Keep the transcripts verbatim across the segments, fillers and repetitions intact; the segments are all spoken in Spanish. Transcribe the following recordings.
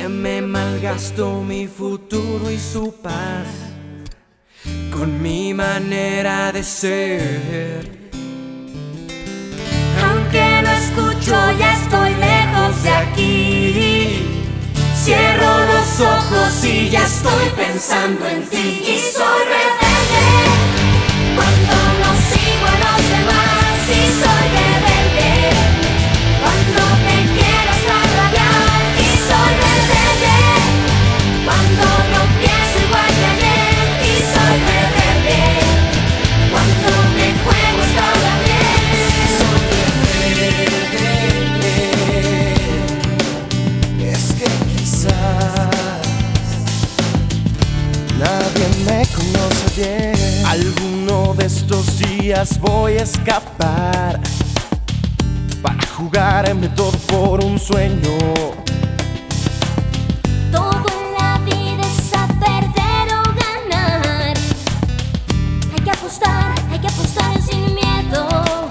que me malgastó mi futuro y su paz con mi manera de ser. Aunque no escucho, ya estoy lejos de aquí. Cierro los ojos y ya estoy pensando en ti. Y soy rebelde cuando no sigo a los demás. Y soy rebelde cuando te quiero hasta rabiar. Y soy rebelde cuando no pienso igual que ayer. Y soy rebelde cuando me juego hasta la piel. Soy rebelde, es que quizás nadie me conoce bien. Alguno de estos días voy a escapar para jugarme todo por un sueño. Todo en la vida es a perder o ganar. Hay que apostar, hay que apostar sin miedo.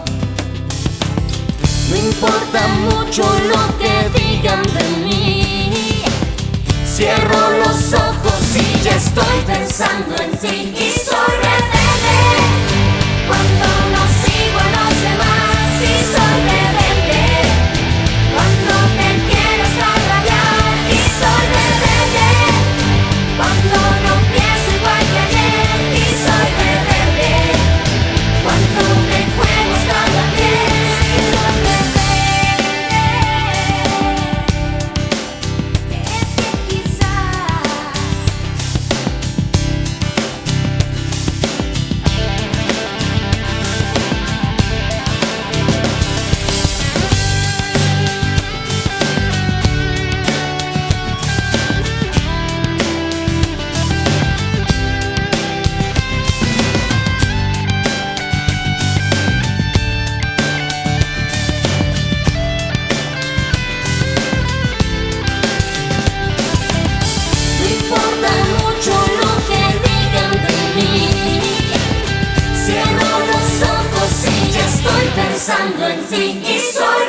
No importa mucho lo que digan de mí. Cierro los ojos y ya estoy pensando en ti. Y soy rebelde cuando no sigo a los demás. Y soy rebelde cuando te quiero hasta rabiar. Y soy rebelde cuando no pienso igual que ayer. Y soy rebelde cuando me juego hasta la piel. Y soy rebelde, es que quizás no importa mucho lo que digan de mí. Cierro los ojos y ya estoy pensando en ti. Y soy